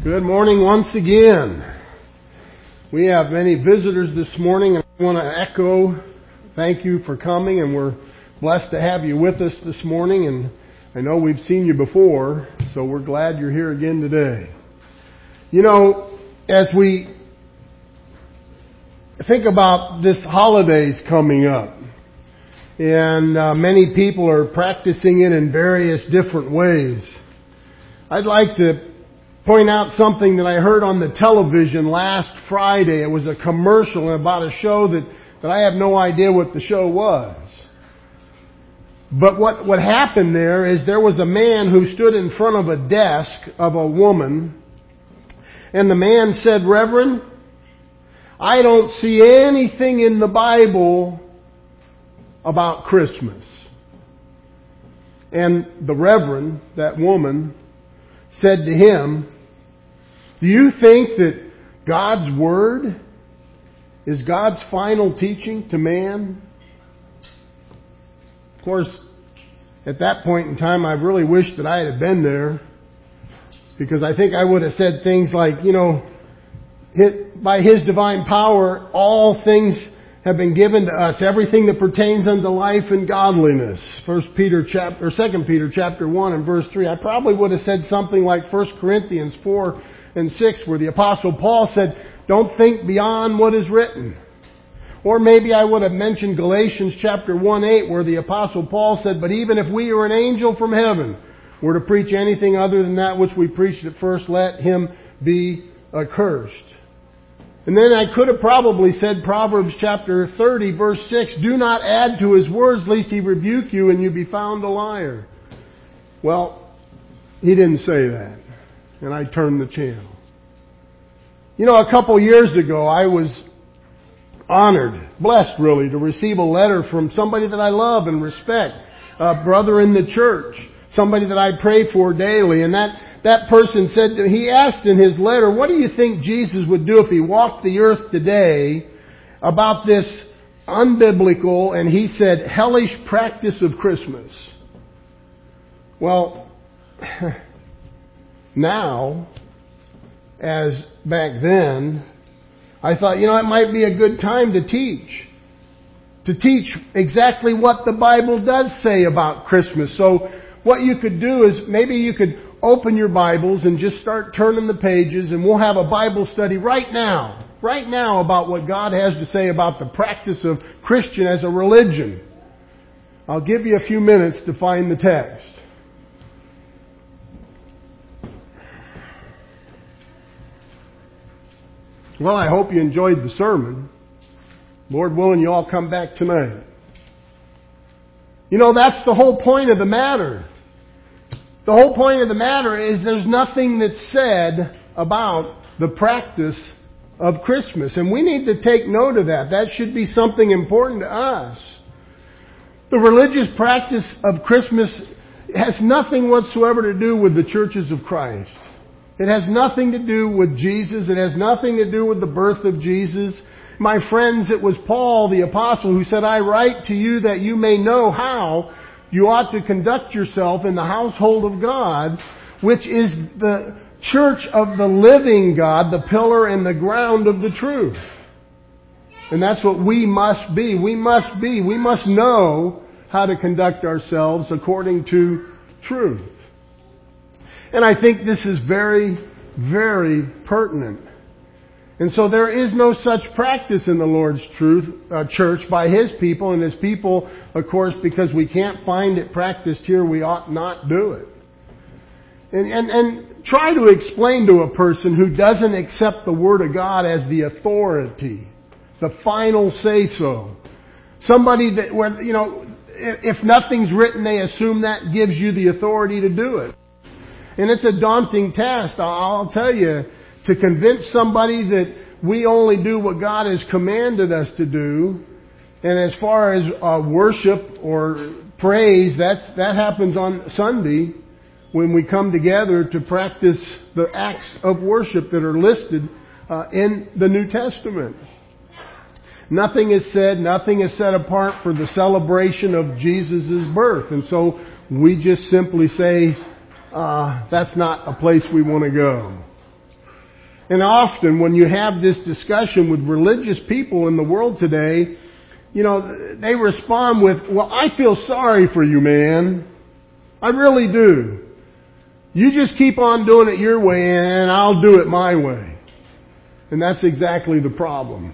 Good morning once again. We have many visitors this morning, and I want to echo thank you for coming, and we're blessed to have you with us this morning, and I know we've seen you before, so we're glad you're here again today. You know, as we think about this holidays coming up, and many people are practicing it in various different ways, I'd like to point out something that I heard on the television last Friday. It was a commercial about a show that I have no idea what the show was. But what happened there is there was a man who stood in front of a desk of a woman, and the man said, "Reverend, I don't see anything in the Bible about Christmas." And the Reverend, that woman, said to him, "Do you think that God's Word is God's final teaching to man?" Of course, at that point in time, I really wished that I had been there, because I think I would have said things like, by His divine power, all things have been given to us, everything that pertains unto life and godliness. 2 Peter chapter 1 and verse 3. I probably would have said something like 1 Corinthians 4 and 6, where the Apostle Paul said, "Don't think beyond what is written." Or maybe I would have mentioned Galatians chapter 1:8, where the Apostle Paul said, "But even if we or an angel from heaven were to preach anything other than that which we preached at first, let him be accursed." And then I could have probably said Proverbs chapter 30 verse 6, "Do not add to his words, lest he rebuke you and you be found a liar." Well, he didn't say that. And I turned the channel. A couple years ago, I was honored, blessed really, to receive a letter from somebody that I love and respect, a brother in the church, somebody that I pray for daily. And that person said, he asked in his letter, "What do you think Jesus would do if he walked the earth today about this unbiblical," and he said, "hellish practice of Christmas?" Well, now, as back then, I thought, it might be a good time to teach exactly what the Bible does say about Christmas. So what you could do is maybe you could open your Bibles and just start turning the pages, and we'll have a Bible study right now about what God has to say about the practice of Christian as a religion. I'll give you a few minutes to find the text. Well, I hope you enjoyed the sermon. Lord willing, you all come back tonight. That's the whole point of the matter. The whole point of the matter is there's nothing that's said about the practice of Christmas. And we need to take note of that. That should be something important to us. The religious practice of Christmas has nothing whatsoever to do with the churches of Christ. It has nothing to do with Jesus. It has nothing to do with the birth of Jesus. My friends, it was Paul the Apostle who said, "I write to you that you may know how you ought to conduct yourself in the household of God, which is the church of the living God, the pillar and the ground of the truth." And that's what we must be. We must know how to conduct ourselves according to truth. And I think this is very, very pertinent. And so there is no such practice in the Lord's church by His people. And His people, of course, because we can't find it practiced here, we ought not do it. And try to explain to a person who doesn't accept the Word of God as the authority, the final say-so. Somebody that, if nothing's written, they assume that gives you the authority to do it. And it's a daunting task, I'll tell you, to convince somebody that we only do what God has commanded us to do. And as far as worship or praise, that happens on Sunday when we come together to practice the acts of worship that are listed in the New Testament. Nothing is set apart for the celebration of Jesus' birth. And so we just simply say, that's not a place we want to go. And often when you have this discussion with religious people in the world today, they respond with, well, I feel sorry for you, man. I really do. You just keep on doing it your way and I'll do it my way. And that's exactly the problem.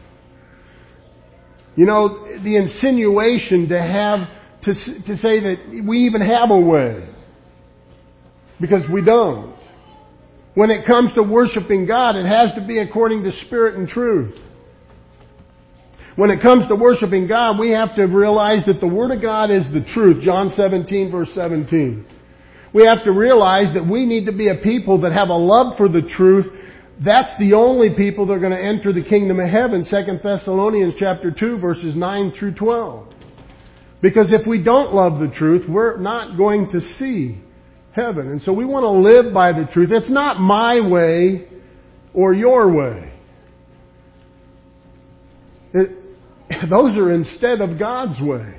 The insinuation to say that we even have a way. Because we don't. When it comes to worshiping God, it has to be according to spirit and truth. When it comes to worshiping God, we have to realize that the Word of God is the truth. John 17, verse 17. We have to realize that we need to be a people that have a love for the truth. That's the only people that are going to enter the kingdom of heaven. 2 Thessalonians chapter 2, verses 9 through 12. Because if we don't love the truth, we're not going to see heaven. And so we want to live by the truth. It's not my way or your way. Those are instead of God's way.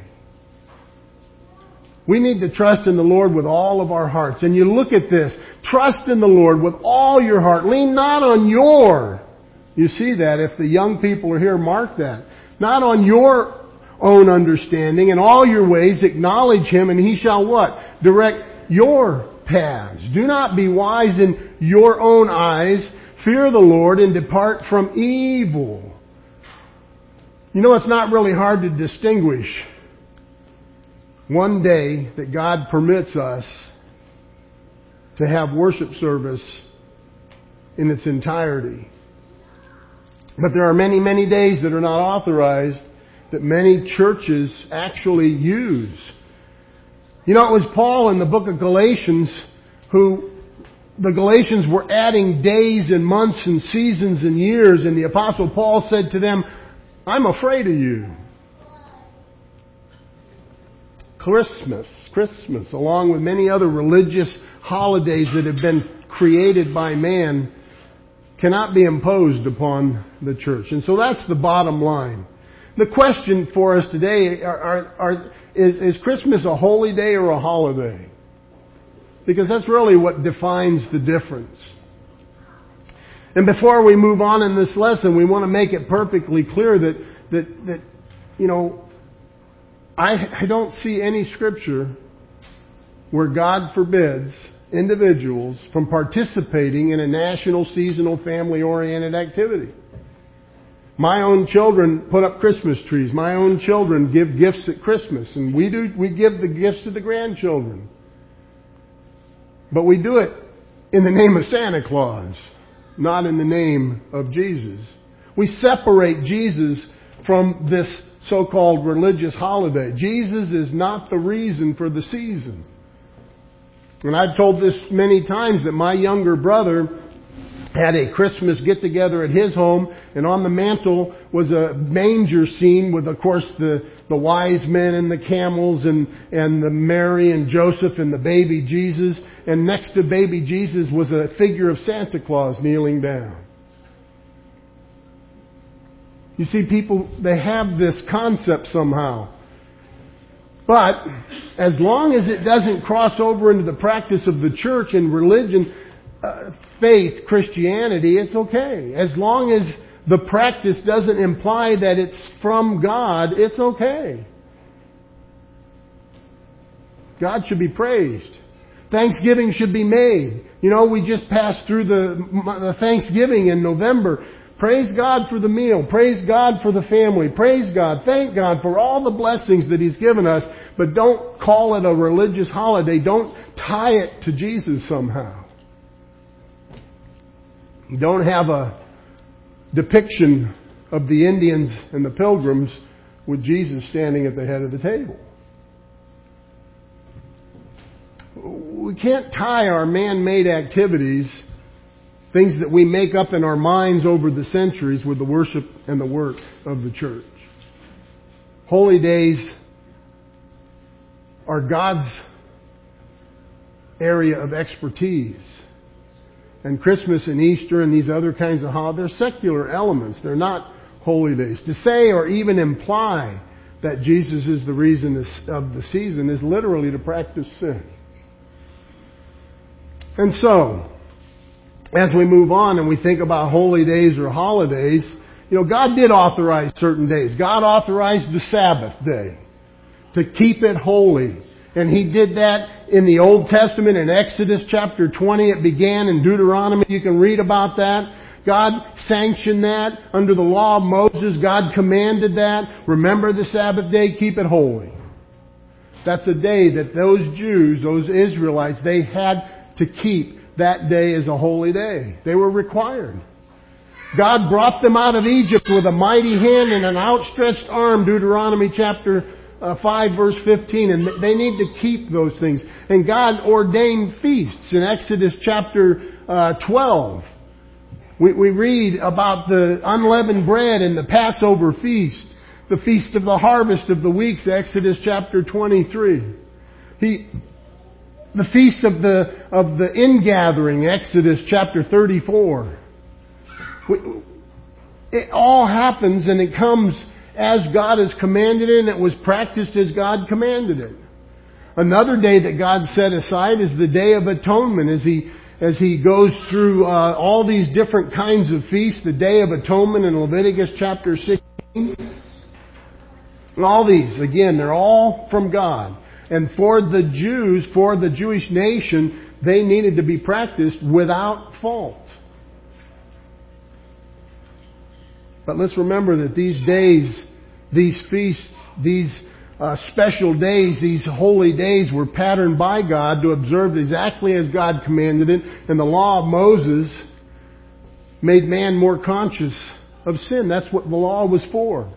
We need to trust in the Lord with all of our hearts. And you look at this. Trust in the Lord with all your heart. Lean not on your. You see that. If the young people are here, mark that. Not on your own understanding. In all your ways acknowledge Him, and He shall what? Direct your paths. Do not be wise in your own eyes. Fear the Lord and depart from evil. It's not really hard to distinguish one day that God permits us to have worship service in its entirety. But there are many, many days that are not authorized that many churches actually use. It was Paul in the book of Galatians the Galatians were adding days and months and seasons and years, and the Apostle Paul said to them, I'm afraid of you. Christmas, along with many other religious holidays that have been created by man, cannot be imposed upon the church. And so that's the bottom line. The question for us today is Christmas a holy day or a holiday? Because that's really what defines the difference. And before we move on in this lesson, we want to make it perfectly clear that I don't see any scripture where God forbids individuals from participating in a national, seasonal, family-oriented activity. My own children put up Christmas trees. My own children give gifts at Christmas. And we give the gifts to the grandchildren. But we do it in the name of Santa Claus, not in the name of Jesus. We separate Jesus from this so-called religious holiday. Jesus is not the reason for the season. And I've told this many times that my younger brother had a Christmas get-together at his home, and on the mantle was a manger scene with, of course, the wise men and the camels and the Mary and Joseph and the baby Jesus. And next to baby Jesus was a figure of Santa Claus kneeling down. You see, people, they have this concept somehow. But as long as it doesn't cross over into the practice of the church and religion, faith, Christianity, it's okay. As long as the practice doesn't imply that it's from God, it's okay. God should be praised. Thanksgiving should be made. We just passed through the Thanksgiving in November. Praise God for the meal. Praise God for the family. Praise God. Thank God for all the blessings that He's given us. But don't call it a religious holiday. Don't tie it to Jesus somehow. Don't have a depiction of the Indians and the Pilgrims with Jesus standing at the head of the table. We can't tie our man-made activities, things that we make up in our minds over the centuries, with the worship and the work of the church. Holy days are God's area of expertise. And Christmas and Easter and these other kinds of holidays, they're secular elements. They're not holy days. To say or even imply that Jesus is the reason of the season is literally to practice sin. And so, as we move on and we think about holy days or holidays, God did authorize certain days. God authorized the Sabbath day to keep it holy. And He did that in the Old Testament in Exodus chapter 20. It began in Deuteronomy. You can read about that. God sanctioned that under the law of Moses. God commanded that. Remember the Sabbath day, keep it holy. That's a day that those Jews, those Israelites, they had to keep that day as a holy day. They were required. God brought them out of Egypt with a mighty hand and an outstretched arm, Deuteronomy chapter 5 verse 15, and they need to keep those things. And God ordained feasts in Exodus chapter 12. We read about the unleavened bread and the Passover feast, the feast of the harvest of the weeks, Exodus chapter 23. The feast of the ingathering, Exodus chapter 34. It all happens and it comes as God has commanded it, and it was practiced as God commanded it. Another day that God set aside is the Day of Atonement, as He goes through all these different kinds of feasts. The Day of Atonement in Leviticus chapter 16. And all these, again, they're all from God. And for the Jews, for the Jewish nation, they needed to be practiced without fault. But let's remember that these days, these feasts, these special days, these holy days were patterned by God to observe exactly as God commanded it. And the law of Moses made man more conscious of sin. That's what the law was for.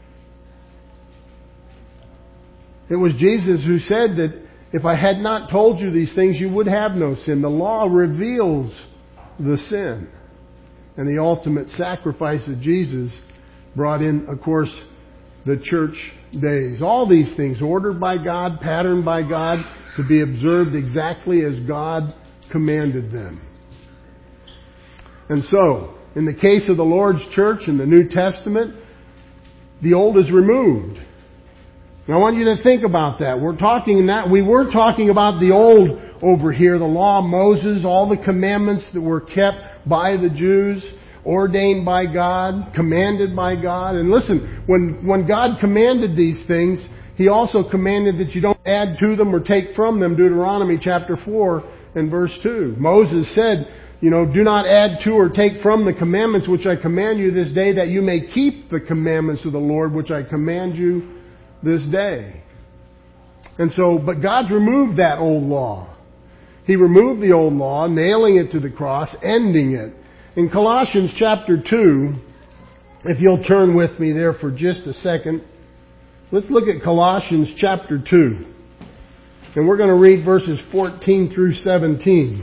It was Jesus who said that if I had not told you these things, you would have no sin. The law reveals the sin. And the ultimate sacrifice of Jesus brought in, of course, the church days. All these things ordered by God, patterned by God, to be observed exactly as God commanded them. And so, in the case of the Lord's church in the New Testament, the old is removed. And I want you to think about that. We were talking about the old over here, the law of Moses, all the commandments that were kept by the Jews, ordained by God, commanded by God. And listen, when God commanded these things, He also commanded that you don't add to them or take from them, Deuteronomy chapter 4 and verse 2. Moses said, do not add to or take from the commandments which I command you this day, that you may keep the commandments of the Lord which I command you this day. And so, but God removed that old law. He removed the old law, nailing it to the cross, ending it. In Colossians chapter 2, if you'll turn with me there for just a second, let's look at Colossians chapter 2. And we're going to read verses 14 through 17.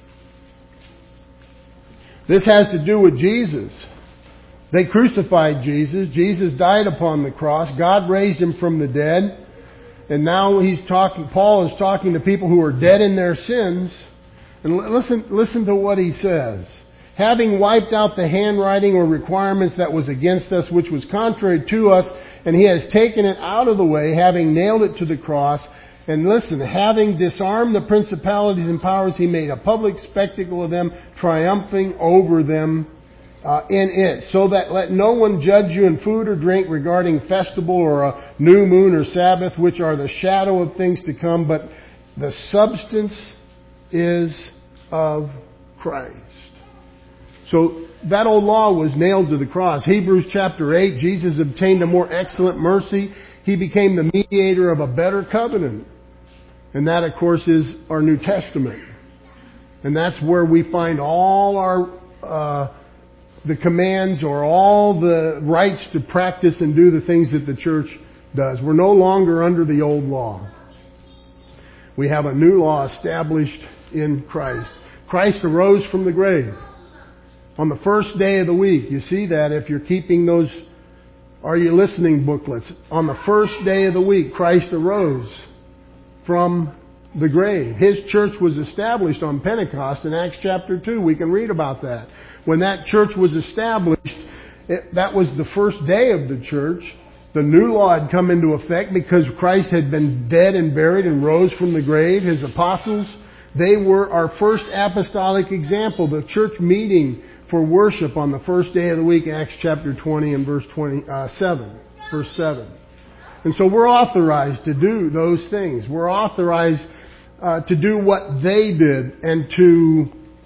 This has to do with Jesus. They crucified Jesus. Jesus died upon the cross. God raised Him from the dead. And now Paul is talking to people who are dead in their sins. And listen to what he says. Having wiped out the handwriting or requirements that was against us, which was contrary to us, and He has taken it out of the way, having nailed it to the cross. And listen, having disarmed the principalities and powers, He made a public spectacle of them, triumphing over them in it, so that let no one judge you in food or drink regarding festival or a new moon or Sabbath, which are the shadow of things to come, but the substance is of Christ. So that old law was nailed to the cross. Hebrews chapter 8, Jesus obtained a more excellent mercy. He became the mediator of a better covenant. And that, of course, is our New Testament. And that's where we find all our the commands or all the rights to practice and do the things that the church does. We're no longer under the old law. We have a new law established in Christ. Christ arose from the grave on the first day of the week. You see that if you're keeping those Are You Listening booklets. On the first day of the week, Christ arose from the grave. His church was established on Pentecost in Acts chapter 2. We can read about that. When that church was established, that was the first day of the church. The new law had come into effect because Christ had been dead and buried and rose from the grave. His apostles, They were our first apostolic example, the church meeting for worship on the first day of the week, Acts chapter 20 and verse 7. And so we're authorized to do those things. We're authorized to do what they did and to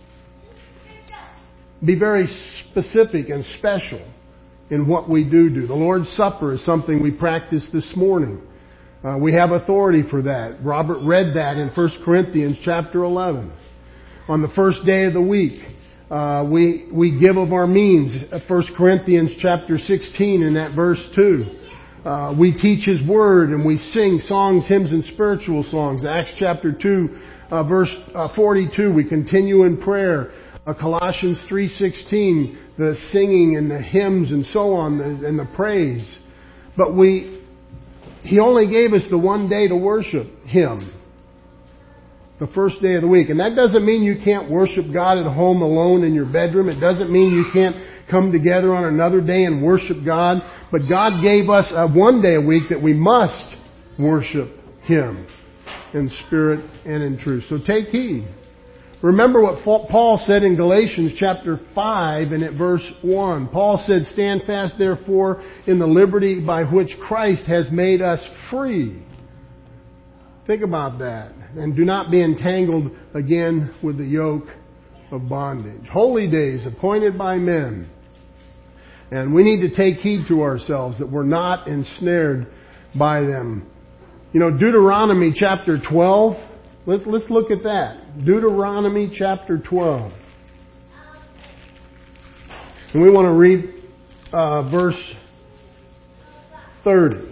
be very specific and special in what we do. The Lord's Supper is something we practiced this morning. We have authority for that. Robert read that in 1 Corinthians chapter 11. On the first day of the week, we give of our means. 1 Corinthians chapter 16 in that verse 2. We teach His Word and we sing songs, hymns, and spiritual songs. Acts chapter 2, verse 42, we continue in prayer. Colossians 3:16, the singing and the hymns and so on, and the praise. But He only gave us the one day to worship Him. The first day of the week. And that doesn't mean you can't worship God at home alone in your bedroom. It doesn't mean you can't come together on another day and worship God. But God gave us one day a week that we must worship Him in spirit and in truth. So take heed. Remember what Paul said in Galatians chapter 5 and at verse 1. Paul said, "Stand fast therefore in the liberty by which Christ has made us free." Think about that. "And do not be entangled again with the yoke of bondage." Holy days appointed by men. And we need to take heed to ourselves that we're not ensnared by them. You know, Deuteronomy chapter 12. Let's look at that. Deuteronomy chapter 12. And we want to read verse 30.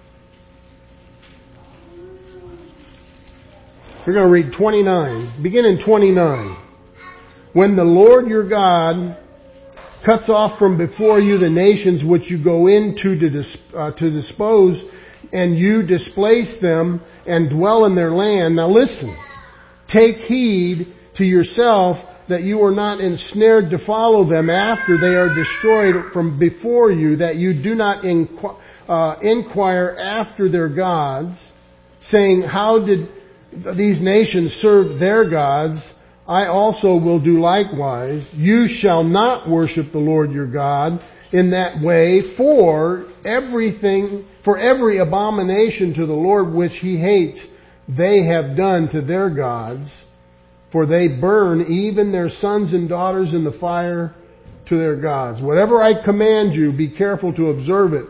We're going to read 29. Begin in 29. "When the Lord your God cuts off from before you the nations which you go into to dispose, and you displace them and dwell in their land." Now listen. "Take heed to yourself that you are not ensnared to follow them after they are destroyed from before you, that you do not inquire after their gods, saying, 'How did these nations serve their gods? I also will do likewise.' You shall not worship the Lord your God in that way, for every abomination to the Lord which He hates, they have done to their gods, for they burn even their sons and daughters in the fire to their gods. Whatever I command you, be careful to observe it.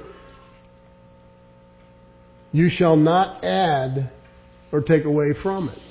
You shall not add or take away from it."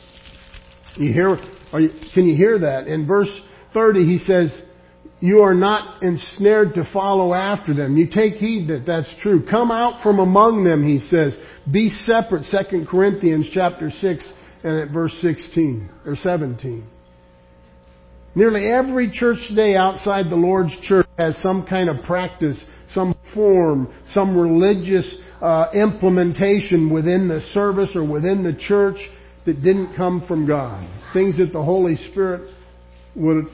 Can you hear that? In verse 30 he says, "You are not ensnared to follow after them." You take heed that that's true. "Come out from among them," he says. "Be separate." 2 Corinthians chapter 6 and at verse 16 or 17. Nearly every church today outside the Lord's church has some kind of practice, some form, some religious implementation within the service or within the church that didn't come from God. Things that the Holy Spirit would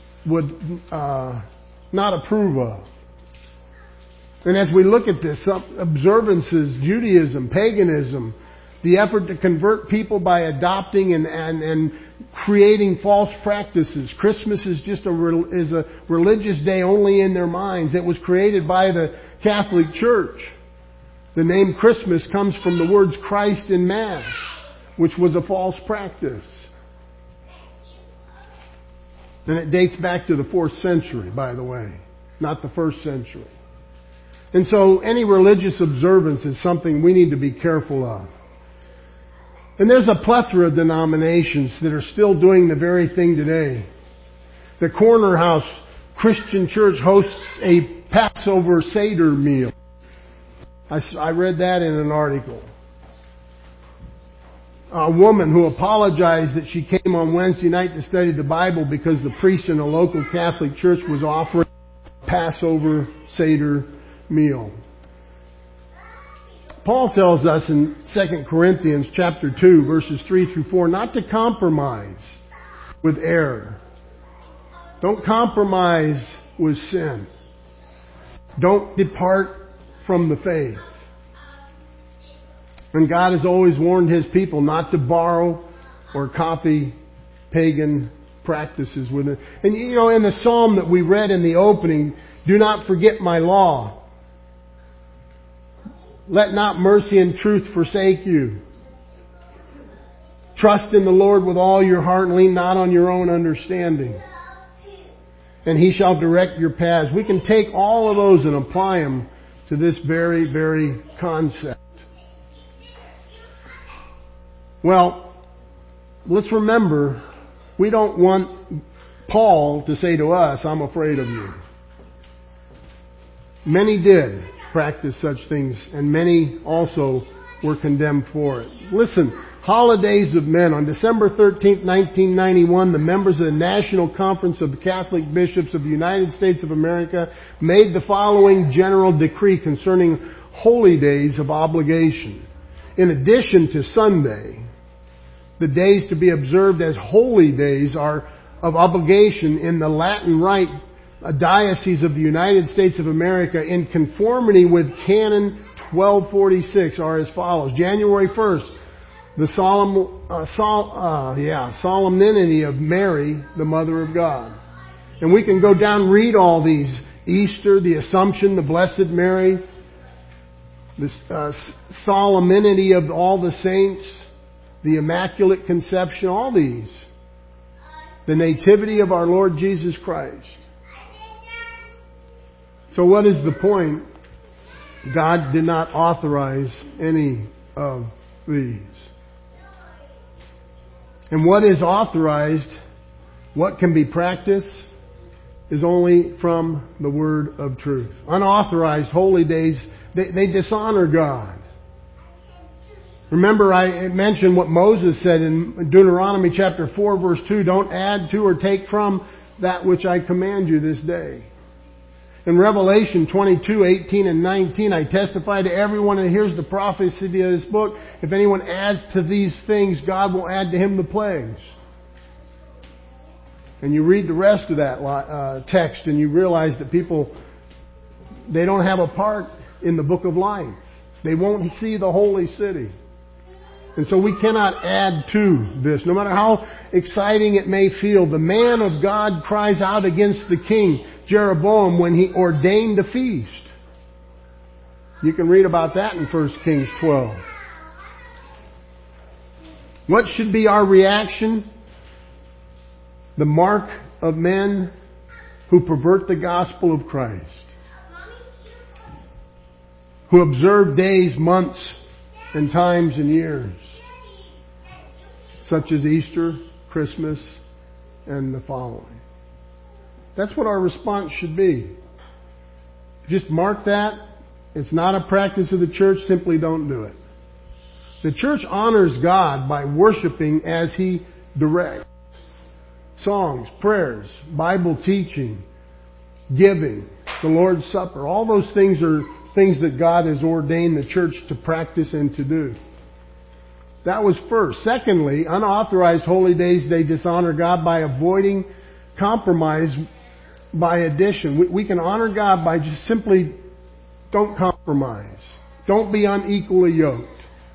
not approve of. And as we look at this, some observances, Judaism, paganism, the effort to convert people by adopting and creating false practices. Christmas is just a religious day only in their minds. It was created by the Catholic Church. The name Christmas comes from the words Christ in Mass, which was a false practice. And it dates back to the 4th century, by the way, not the 1st century. And so any religious observance is something we need to be careful of. And there's a plethora of denominations that are still doing the very thing today. The Corner House Christian Church hosts a Passover Seder meal. I read that in an article. A woman who apologized that she came on Wednesday night to study the Bible because the priest in a local Catholic church was offering a Passover Seder meal. Paul tells us in 2 Corinthians chapter 2, verses 3 through 4, not to compromise with error. Don't compromise with sin. Don't depart from the faith. And God has always warned His people not to borrow or copy pagan practices with it. And you know, in the psalm that we read in the opening, do not forget my law. Let not mercy and truth forsake you. Trust in the Lord with all your heart and lean not on your own understanding. And He shall direct your paths. We can take all of those and apply them to this very, very concept. Well, let's remember, we don't want Paul to say to us, I'm afraid of you. Many did practice such things, and many also were condemned for it. Listen, Holidays of Men. On December 13th, 1991, the members of the National Conference of the Catholic Bishops of the United States of America made the following general decree concerning holy days of obligation. In addition to Sunday, the days to be observed as holy days are of obligation in the Latin Rite Diocese of the United States of America in conformity with Canon 1246 are as follows. January 1st, the solemnity of Mary, the Mother of God. And we can go down and read all these. Easter, the Assumption, the Blessed Mary, the solemnity of all the saints, the Immaculate Conception, all these. The Nativity of our Lord Jesus Christ. So what is the point? God did not authorize any of these. And what is authorized, what can be practiced, is only from the word of truth. Unauthorized holy days, they dishonor God. Remember, I mentioned what Moses said in Deuteronomy chapter 4, verse 2, don't add to or take from that which I command you this day. In Revelation 22, 18 and 19, I testify to everyone that hears the prophecy of this book, if anyone adds to these things, God will add to him the plagues. And you read the rest of that text and you realize that people, they don't have a part in the book of life. They won't see the holy city. And so we cannot add to this. No matter how exciting it may feel, the man of God cries out against the king, Jeroboam, when he ordained a feast. You can read about that in 1 Kings 12. What should be our reaction? The mark of men who pervert the gospel of Christ. Who observe days, months, and times and years. Such as Easter, Christmas, and the following. That's what our response should be. Just mark that. It's not a practice of the church. Simply don't do it. The church honors God by worshiping as He directs. Songs, prayers, Bible teaching, giving, the Lord's Supper. All those things are things that God has ordained the church to practice and to do. That was first. Secondly, unauthorized holy days, they dishonor God by avoiding compromise by addition. We can honor God by just simply don't compromise. Don't be unequally yoked.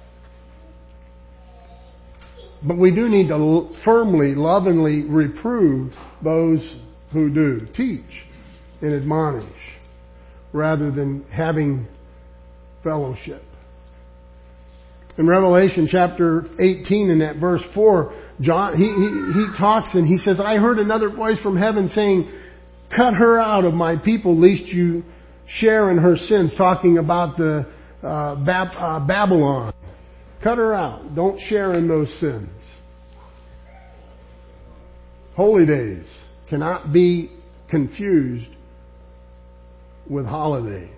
But we do need to firmly, lovingly reprove those who do. Teach and admonish rather than having fellowship. In Revelation chapter 18 in that verse 4, John, he talks and he says, I heard another voice from heaven saying, cut her out of my people, lest you share in her sins. Talking about the Babylon. Cut her out. Don't share in those sins. Holy days cannot be confused with holidays.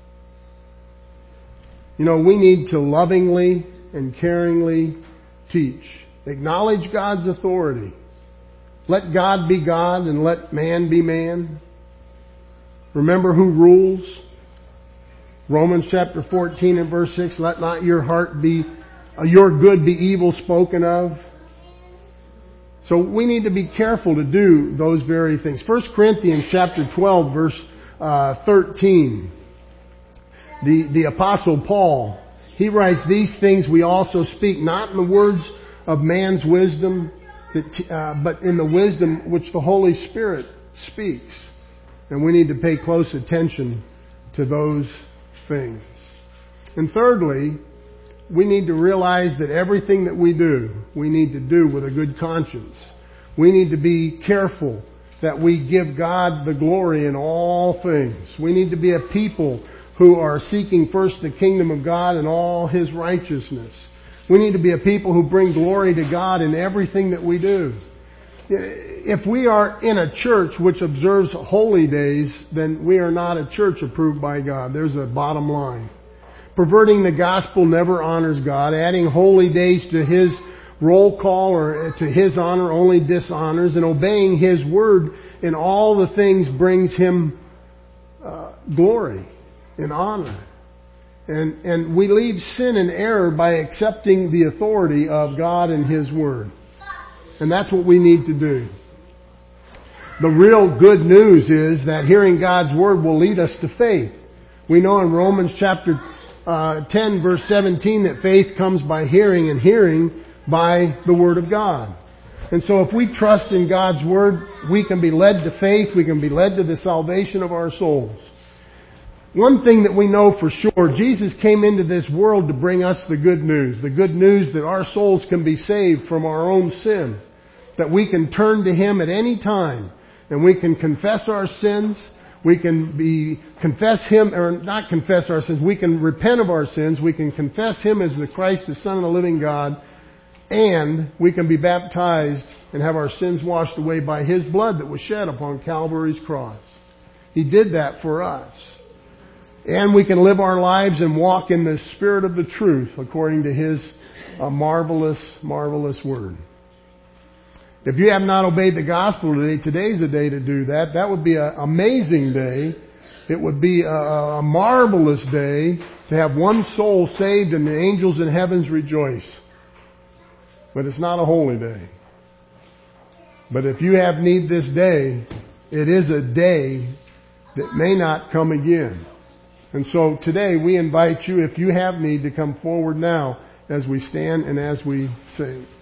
You know, we need to lovingly and caringly teach. Acknowledge God's authority. Let God be God and let man be man. Remember who rules. Romans chapter 14 and verse 6, let not your good be evil spoken of. So we need to be careful to do those very things. 1 Corinthians chapter 12 verse 13. The Apostle Paul, he writes, these things we also speak, not in the words of man's wisdom, but in the wisdom which the Holy Spirit speaks. And we need to pay close attention to those things. And thirdly, we need to realize that everything that we do, we need to do with a good conscience. We need to be careful that we give God the glory in all things. We need to be a people who are seeking first the kingdom of God and all His righteousness. We need to be a people who bring glory to God in everything that we do. If we are in a church which observes holy days, then we are not a church approved by God. There's a bottom line. Perverting the gospel never honors God. Adding holy days to His roll call or to His honor only dishonors. And obeying His word in all the things brings Him glory and honor. And we leave sin and error by accepting the authority of God and His word. And that's what we need to do. The real good news is that hearing God's word will lead us to faith. We know in Romans chapter 10 verse 17 that faith comes by hearing and hearing by the word of God. And so if we trust in God's word, we can be led to faith. We can be led to the salvation of our souls. One thing that we know for sure, Jesus came into this world to bring us the good news. The good news that our souls can be saved from our own sin. That we can turn to Him at any time. And we can confess our sins. We can confess Him, or not confess our sins. We can repent of our sins. We can confess Him as the Christ, the Son of the living God. And we can be baptized and have our sins washed away by His blood that was shed upon Calvary's cross. He did that for us. And we can live our lives and walk in the spirit of the truth according to His marvelous, marvelous word. If you have not obeyed the gospel today, today's the day to do that. That would be an amazing day. It would be a marvelous day to have one soul saved and the angels in heavens rejoice. But it's not a holy day. But if you have need this day, it is a day that may not come again. And so today we invite you, if you have need, to come forward now as we stand and as we sing.